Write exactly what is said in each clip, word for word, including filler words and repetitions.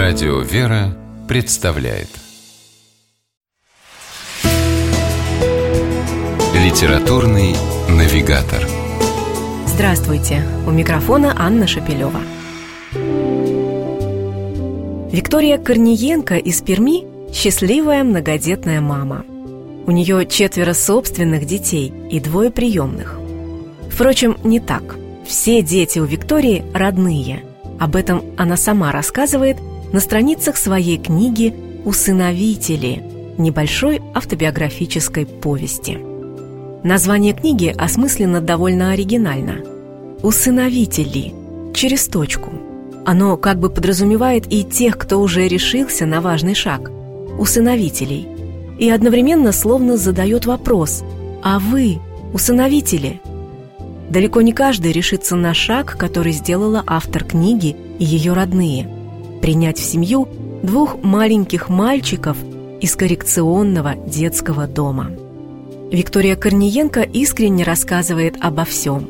Радио «Вера» представляет Литературный навигатор. Здравствуйте! У микрофона Анна Шапилева. Виктория Корниенко из Перми – счастливая многодетная мама. У нее четверо собственных детей и двое приемных. Впрочем, не так. Все дети у Виктории родные. Об этом она сама рассказывает на страницах своей книги «Усыновители» – небольшой автобиографической повести. Название книги осмысленно довольно оригинально. «Усыновители» через точку. Оно как бы подразумевает и тех, кто уже решился на важный шаг – усыновителей, и одновременно словно задает вопрос: «А вы, усыновители?» Далеко не каждый решится на шаг, который сделала автор книги и ее родные – принять в семью двух маленьких мальчиков из коррекционного детского дома. Виктория Корниенко искренне рассказывает обо всем.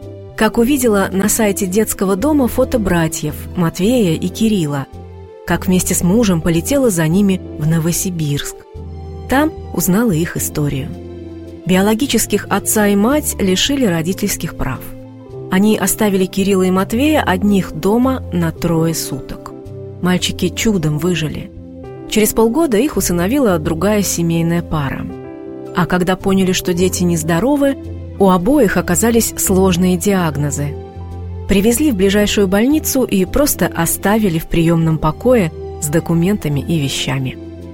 Как увидела на сайте детского дома фото братьев Матвея и Кирилла, как вместе с мужем полетела за ними в Новосибирск. Там узнала их историю. Биологических отца и мать лишили родительских прав. Они оставили Кирилла и Матвея одних дома на трое суток. Мальчики чудом выжили. Через полгода их усыновила другая семейная пара. А когда поняли, что дети нездоровы, у обоих оказались сложные диагнозы. Привезли в ближайшую больницу и просто оставили в приемном покое с документами и вещами.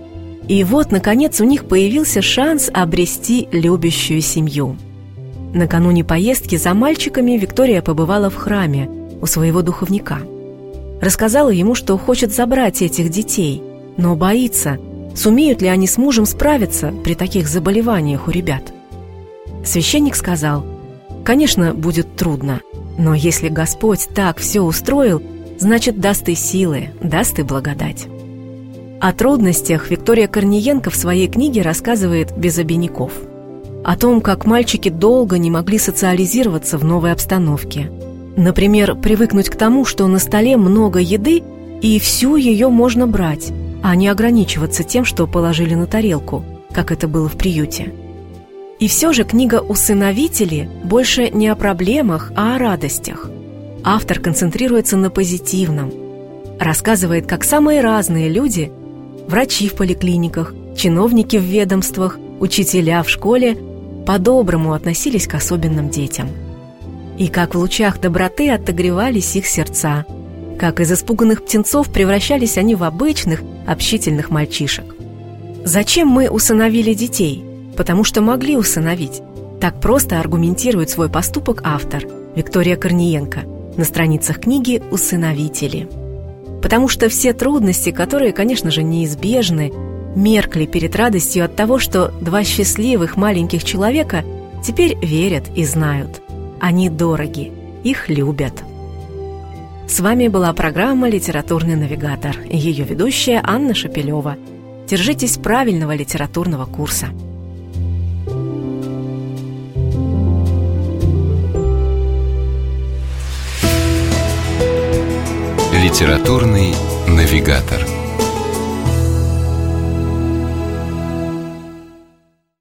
И вот, наконец, у них появился шанс обрести любящую семью. Накануне поездки за мальчиками Виктория побывала в храме у своего духовника. Рассказала ему, что хочет забрать этих детей, но боится, сумеют ли они с мужем справиться при таких заболеваниях у ребят. Священник сказал: «Конечно, будет трудно, но если Господь так все устроил, значит, даст и силы, даст и благодать». О трудностях Виктория Корниенко в своей книге рассказывает без обиняков. О том, как мальчики долго не могли социализироваться в новой обстановке. Например, привыкнуть к тому, что на столе много еды, и всю ее можно брать, а не ограничиваться тем, что положили на тарелку, как это было в приюте. И все же книга «Усыновители» больше не о проблемах, а о радостях. Автор концентрируется на позитивном. Рассказывает, как самые разные люди – врачи в поликлиниках, чиновники в ведомствах, учителя в школе – по-доброму относились к особенным детям. И как в лучах доброты отогревались их сердца, как из испуганных птенцов превращались они в обычных, общительных мальчишек. Зачем мы усыновили детей? Потому что могли усыновить. Так просто аргументирует свой поступок автор Виктория Корниенко на страницах книги «Усыновители». Потому что все трудности, которые, конечно же, неизбежны, меркли перед радостью от того, что два счастливых маленьких человека теперь верят и знают. Они дороги, их любят. С вами была программа «Литературный навигатор» и ее ведущая Анна Шапилева. Держитесь правильного литературного курса. Литературный навигатор.